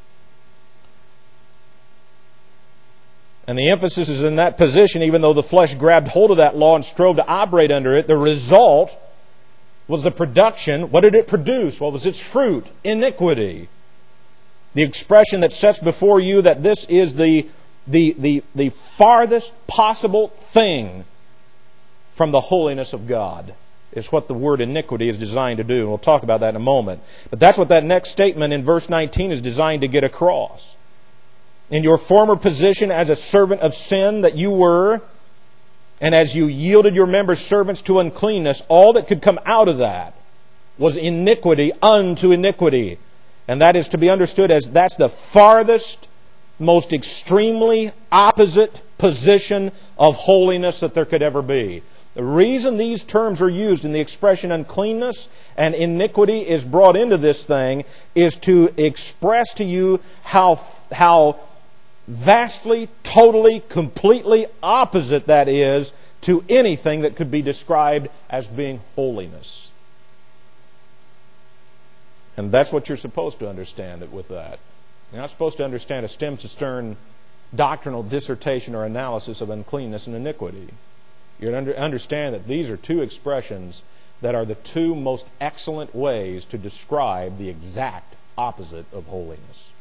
And the emphasis is in that position, even though the flesh grabbed hold of that law and strove to operate under it, the result was the production. What did it produce? What was its fruit? Iniquity. The expression that sets before you that this is the, the, the, the farthest possible thing from the holiness of God is what the word iniquity is designed to do. And we'll talk about that in a moment. But that's what that next statement in verse nineteen is designed to get across. In your former position as a servant of sin that you were, and as you yielded your members servants to uncleanness, all that could come out of that was iniquity unto iniquity. And that is to be understood as that's the farthest, most extremely opposite position of holiness that there could ever be. The reason these terms are used in the expression uncleanness and iniquity is brought into this thing is to express to you how, how vastly, totally, completely opposite that is to anything that could be described as being holiness. And that's what you're supposed to understand it with that. You're not supposed to understand a stem to stern doctrinal dissertation or analysis of uncleanness and iniquity. You under, understand that these are two expressions that are the two most excellent ways to describe the exact opposite of holiness.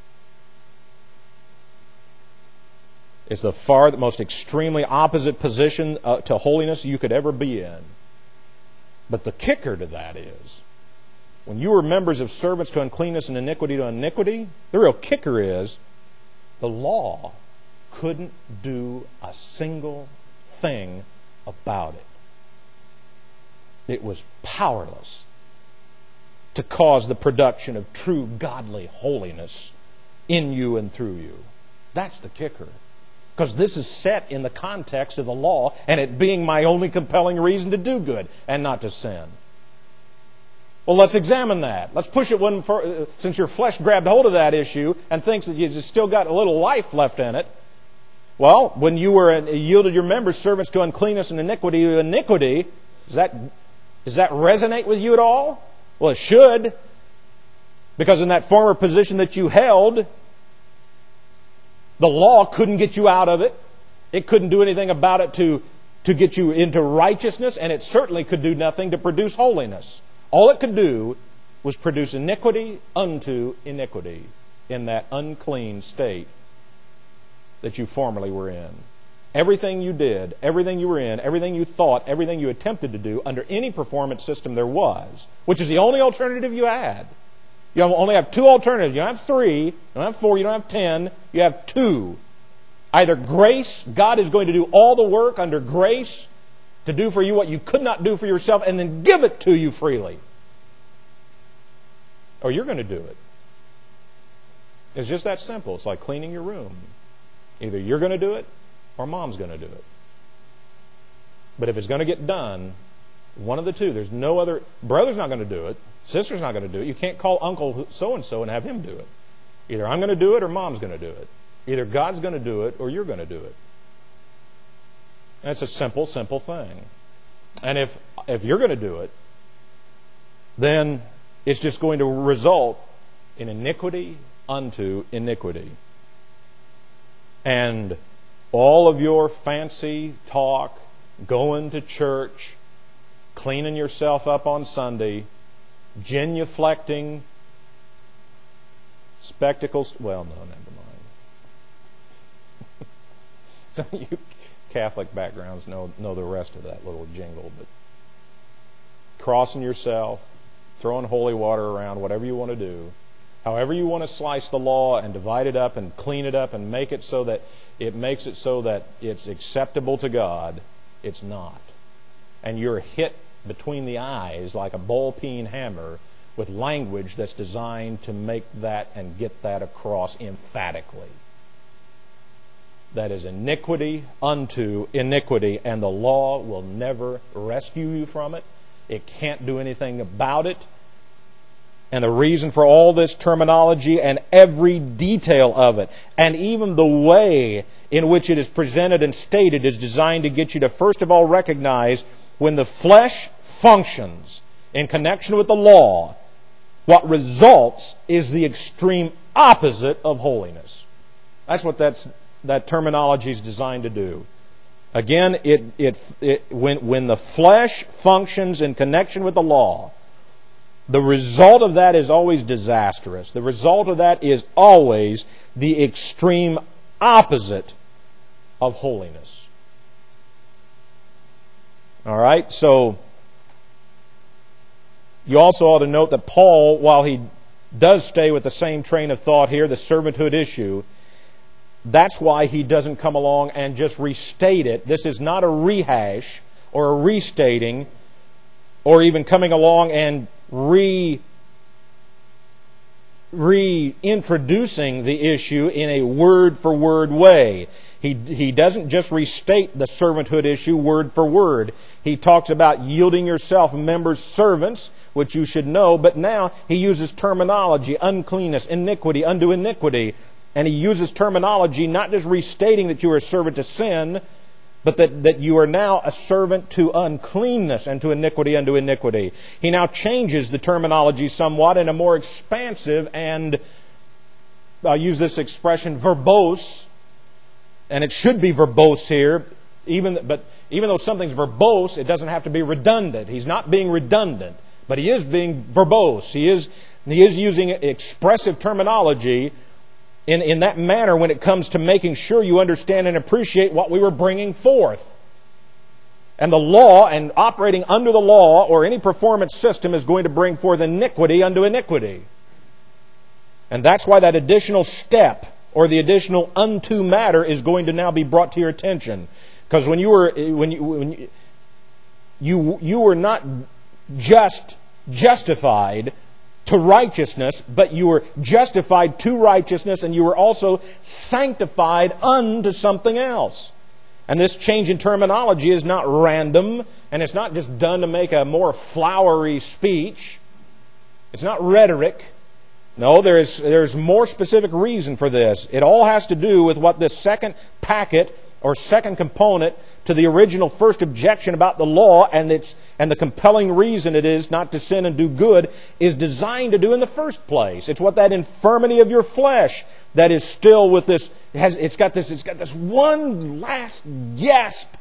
It's the far most extremely opposite position uh, to holiness you could ever be in. But the kicker to that is, when you were members of servants to uncleanness and iniquity to iniquity, the real kicker is the law couldn't do a single thing about it. It was powerless to cause the production of true godly holiness in you and through you. That's the kicker. Because this is set in the context of the law and it being my only compelling reason to do good and not to sin. Well, let's examine that. Let's push it one for, since your flesh grabbed hold of that issue and thinks that you've still got a little life left in it. Well, when you were yielded your members servants to uncleanness and iniquity to iniquity, does that, does that resonate with you at all? Well, it should. Because in that former position that you held, the law couldn't get you out of it. It couldn't do anything about it to to get you into righteousness, and it certainly could do nothing to produce holiness. All it could do was produce iniquity unto iniquity in that unclean state that you formerly were in. Everything you did, everything you were in, everything you thought, everything you attempted to do under any performance system there was, which is the only alternative you had. You only have two alternatives. You don't have three, you don't have four, you don't have ten, you have two. Either grace, God is going to do all the work under grace to do for you what you could not do for yourself and then give it to you freely. Or you're going to do it. It's just that simple. It's like cleaning your room. Either you're going to do it or Mom's going to do it. But if it's going to get done, one of the two, there's no other, brother's not going to do it, sister's not going to do it. You can't call Uncle so-and-so and have him do it. Either I'm going to do it or Mom's going to do it. Either God's going to do it or you're going to do it. And it's a simple, simple thing. And if if you're going to do it, then it's just going to result in iniquity unto iniquity. And all of your fancy talk, going to church, cleaning yourself up on Sunday, genuflecting, spectacles, well, no, never mind. Some of you Catholic backgrounds know, know the rest of that little jingle, but crossing yourself, throwing holy water around, whatever you want to do, however you want to slice the law and divide it up and clean it up and make it so that it makes it so that it's acceptable to God, it's not. And you're hit between the eyes like a ball-peen hammer with language that's designed to make that and get that across emphatically. That is iniquity unto iniquity, and the law will never rescue you from it. It can't do anything about it. And the reason for all this terminology and every detail of it, and even the way in which it is presented and stated, is designed to get you to first of all recognize when the flesh functions in connection with the law, what results is the extreme opposite of holiness. That's what that's, that terminology is designed to do. Again, it, it, it, when, when the flesh functions in connection with the law, the result of that is always disastrous. The result of that is always the extreme opposite of holiness. All right, so you also ought to note that Paul, while he does stay with the same train of thought here, the servanthood issue, that's why he doesn't come along and just restate it. This is not a rehash or a restating or even coming along and re reintroducing the issue in a word-for-word way. He, he doesn't just restate the servanthood issue word for word. He talks about yielding yourself members servants, which you should know, but now he uses terminology, uncleanness, iniquity, unto iniquity. And he uses terminology not just restating that you are a servant to sin, but that, that you are now a servant to uncleanness and to iniquity unto iniquity. He now changes the terminology somewhat in a more expansive and, I'll use this expression, verbose, and it should be verbose here, even but even though something's verbose, it doesn't have to be redundant. He's not being redundant, but he is being verbose. He is, he is using expressive terminology In, in that manner when it comes to making sure you understand and appreciate what we were bringing forth. And the law and operating under the law or any performance system is going to bring forth iniquity unto iniquity. And that's why that additional step or the additional unto matter is going to now be brought to your attention. Because when you were when you when you, you you were not just justified to righteousness, but you were justified to righteousness, and you were also sanctified unto something else. And this change in terminology is not random, and it's not just done to make a more flowery speech. It's not rhetoric. No, there's there's more specific reason for this. It all has to do with what this second packet or second component to the original first objection about the law and its and the compelling reason it is not to sin and do good is designed to do in the first place. It's what that infirmity of your flesh that is still with this has it's got this it's got this one last gasp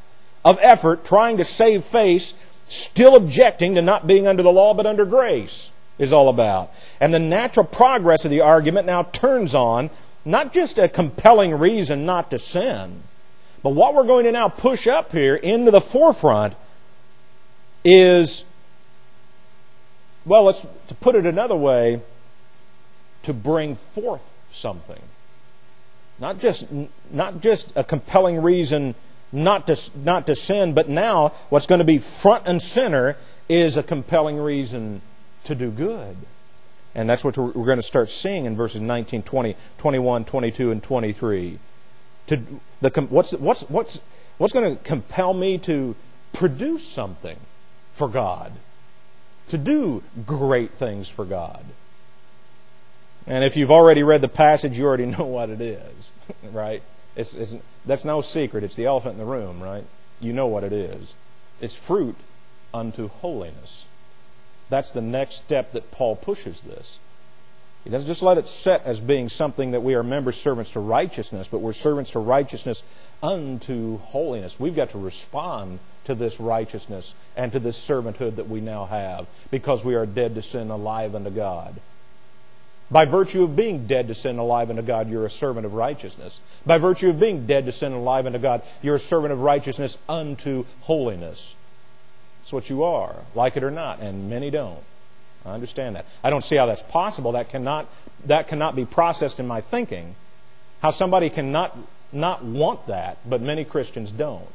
of effort trying to save face, still objecting to not being under the law but under grace is all about. And the natural progress of the argument now turns on not just a compelling reason not to sin, but what we're going to now push up here into the forefront is, well, let's to put it another way, to bring forth something. Not just not just a compelling reason not to not to sin, but now what's going to be front and center is a compelling reason to do good. And that's what we're going to start seeing in verses nineteen, twenty, twenty-one, twenty-two, and twenty-three. To the what's what's what's what's going to compel me to produce something for God, to do great things for God. And if you've already read the passage, you already know what it is, right? It's, it's that's no secret. It's the elephant in the room, right? You know what it is. It's fruit unto holiness. That's the next step that Paul pushes this. He doesn't just let it set as being something that we are members, servants to righteousness, but we're servants to righteousness unto holiness. We've got to respond to this righteousness and to this servanthood that we now have because we are dead to sin, alive unto God. By virtue of being dead to sin and alive unto God, you're a servant of righteousness. By virtue of being dead to sin and alive unto God, you're a servant of righteousness unto holiness. That's what you are, like it or not, and many don't. I understand that. I don't see how that's possible. That cannot that cannot be processed in my thinking. How somebody cannot not want that, but many Christians don't.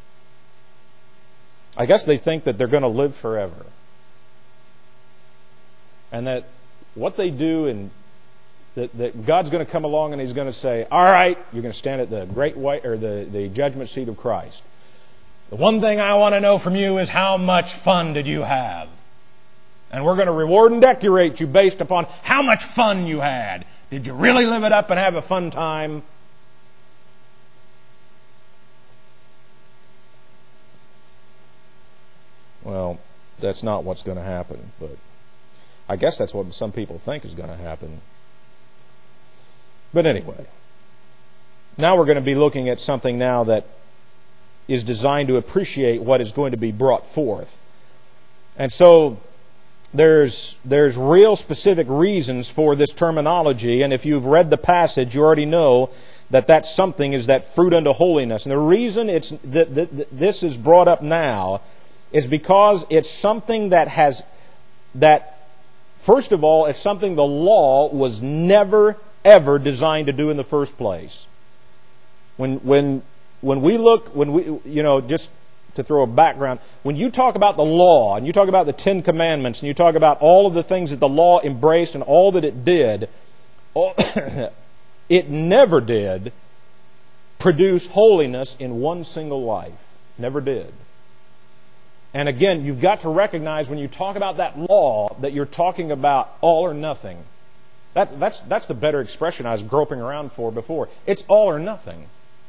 I guess they think that they're going to live forever. And that what they do, and that, that God's going to come along and He's going to say, all right, you're going to stand at the great white or the, the judgment seat of Christ. The one thing I want to know from you is how much fun did you have? And we're going to reward and decorate you based upon how much fun you had. Did you really live it up and have a fun time? Well, that's not what's going to happen, but I guess that's what some people think is going to happen. But anyway, now we're going to be looking at something now that is designed to appreciate what is going to be brought forth. And so there's there's real specific reasons for this terminology, and if you've read the passage, you already know that that something is that fruit unto holiness. And the reason it's that, that, that this is brought up now is because it's something that has that first of all, it's something the law was never ever designed to do in the first place. When when when we look when we you know just to throw a background, when you talk about the law and you talk about the Ten Commandments and you talk about all of the things that the law embraced and all that it did, it never did produce holiness in one single life. Never did. And again, you've got to recognize when you talk about that law that you're talking about all or nothing. That, that's, that's the better expression I was groping around for before. It's all or nothing.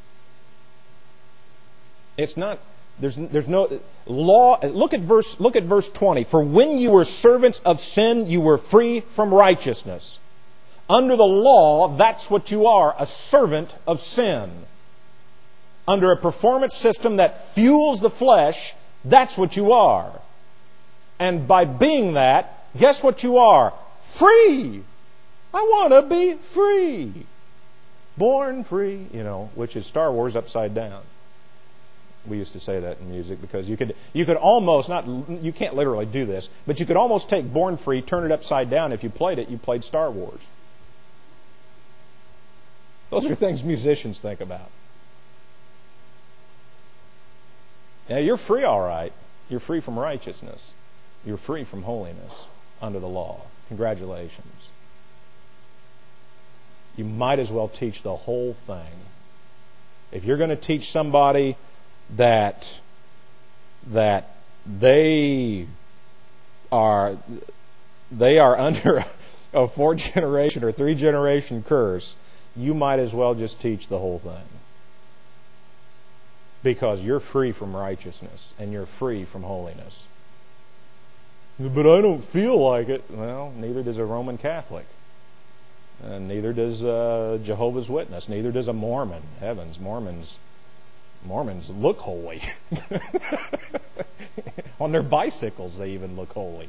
It's not... There's, there's no law. Look at verse. Look at verse twenty. For when you were servants of sin, you were free from righteousness. Under the law, that's what you are, a servant of sin. Under a performance system that fuels the flesh, that's what you are. And by being that, guess what you are? Free. I want to be free. Born free, you know, which is Star Wars upside down. We used to say that in music because you could you could almost, not you can't literally do this, but you could almost take Born Free, turn it upside down. If you played it, you played Star Wars. Those are things musicians think about. Yeah, you're free, all right. You're free from righteousness. You're free from holiness under the law. Congratulations. You might as well teach the whole thing. If you're going to teach somebody that that they are they are under a four generation or three generation curse, you might as well just teach the whole thing. Because you're free from righteousness and you're free from holiness. But I don't feel like it. Well, neither does a Roman Catholic. And neither does a Jehovah's Witness. Neither does a Mormon. Heavens, Mormons Mormons look holy. On their bicycles, they even look holy.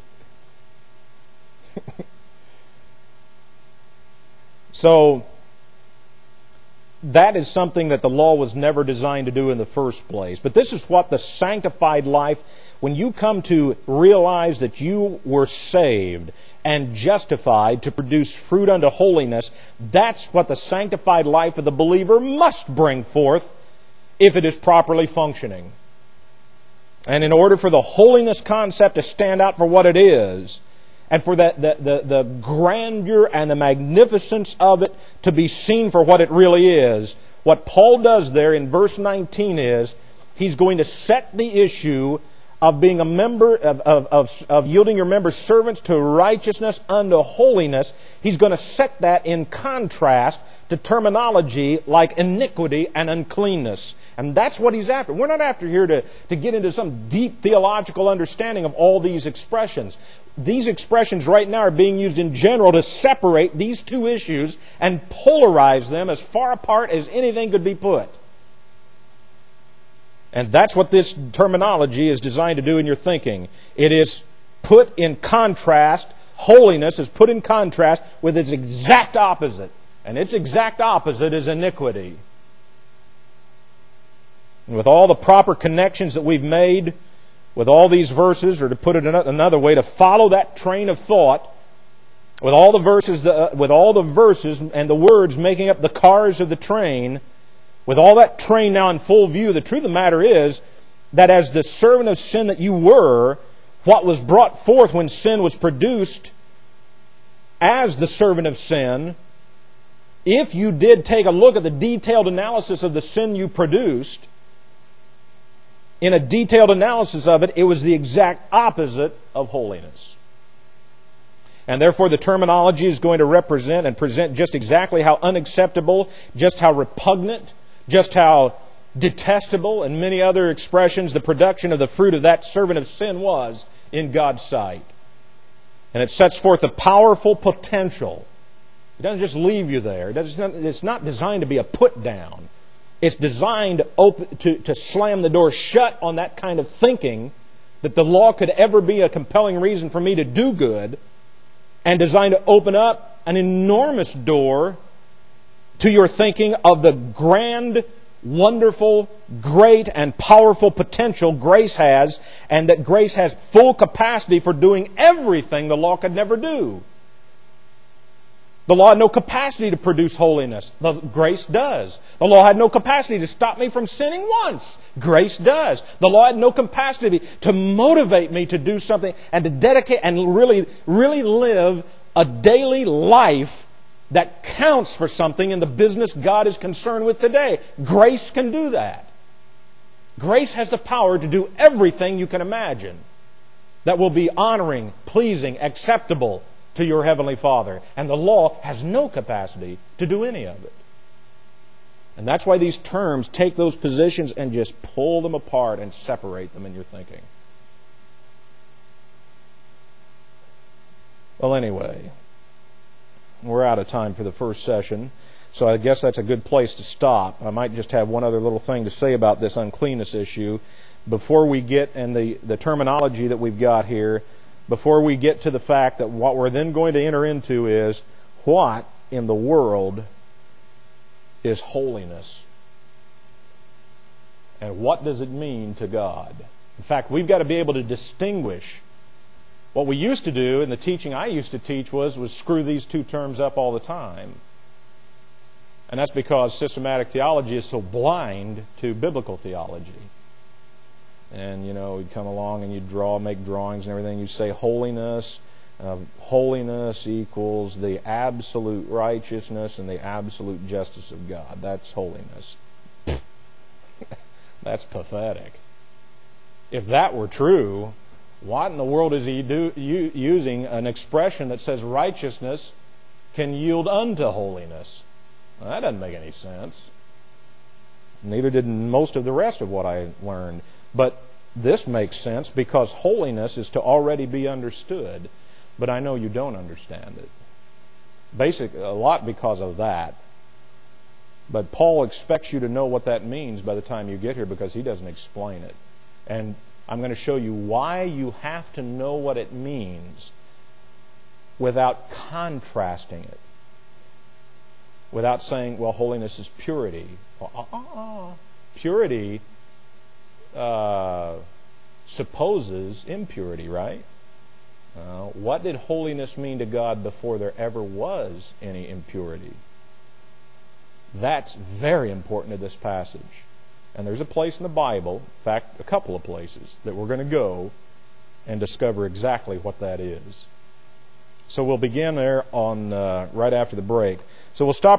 So, that is something that the law was never designed to do in the first place. But this is what the sanctified life, when you come to realize that you were saved and justified to produce fruit unto holiness, that's what the sanctified life of the believer must bring forth if it is properly functioning. And in order for the holiness concept to stand out for what it is, and for the, the, the, the grandeur and the magnificence of it to be seen for what it really is, what Paul does there in verse nineteen is, he's going to set the issue of being a member, of, of, of, of yielding your members servants to righteousness unto holiness. He's going to set that in contrast to terminology like iniquity and uncleanness. And that's what he's after. We're not after here to, to get into some deep theological understanding of all these expressions. These expressions right now are being used in general to separate these two issues and polarize them as far apart as anything could be put. And that's what this terminology is designed to do in your thinking. It is put in contrast, holiness is put in contrast with its exact opposite. And its exact opposite is iniquity. And with all the proper connections that we've made with all these verses, or to put it another way, to follow that train of thought, with all the verses, with all the verses and the words making up the cars of the train, with all that train now in full view, the truth of the matter is that as the servant of sin that you were, what was brought forth when sin was produced as the servant of sin, if you did take a look at the detailed analysis of the sin you produced, in a detailed analysis of it, it was the exact opposite of holiness. And therefore the terminology is going to represent and present just exactly how unacceptable, just how repugnant, just how detestable, and many other expressions, the production of the fruit of that servant of sin was in God's sight. And it sets forth a powerful potential. It doesn't just leave you there. It's not designed to be a put down. It's designed to, open, to, to slam the door shut on that kind of thinking that the law could ever be a compelling reason for me to do good, and designed to open up an enormous door to your thinking of the grand, wonderful, great, and powerful potential grace has, and that grace has full capacity for doing everything the law could never do. The law had no capacity to produce holiness. The grace does. The law had no capacity to stop me from sinning once. Grace does. The law had no capacity to motivate me to do something and to dedicate and really, really live a daily life that counts for something in the business God is concerned with today. Grace can do that. Grace has the power to do everything you can imagine that will be honoring, pleasing, acceptable to your Heavenly Father. And the law has no capacity to do any of it. And that's why these terms take those positions and just pull them apart and separate them in your thinking. Well, anyway, we're out of time for the first session, so I guess that's a good place to stop. I might just have one other little thing to say about this uncleanness issue before we get, and the, the terminology that we've got here, before we get to the fact that what we're then going to enter into is, what in the world is holiness? And what does it mean to God? In fact, we've got to be able to distinguish. What we used to do, and the teaching I used to teach was, was screw these two terms up all the time. And that's because systematic theology is so blind to biblical theology. And, you know, you'd come along and you'd draw, make drawings and everything. You'd say holiness. Uh, holiness equals the absolute righteousness and the absolute justice of God. That's holiness. That's pathetic. If that were true, what in the world is he do, u, using an expression that says righteousness can yield unto holiness? Well, that doesn't make any sense. Neither did most of the rest of what I learned. But this makes sense because holiness is to already be understood. But I know you don't understand it. Basically, a lot because of that. But Paul expects you to know what that means by the time you get here because he doesn't explain it. And I'm going to show you why you have to know what it means without contrasting it. Without saying, well, holiness is purity. Well, uh, uh, uh. Purity uh, supposes impurity, right? Uh, what did holiness mean to God before there ever was any impurity? That's very important to this passage. And there's a place in the Bible, in fact, a couple of places, that we're going to go and discover exactly what that is. So we'll begin there on uh, right after the break. So we'll stop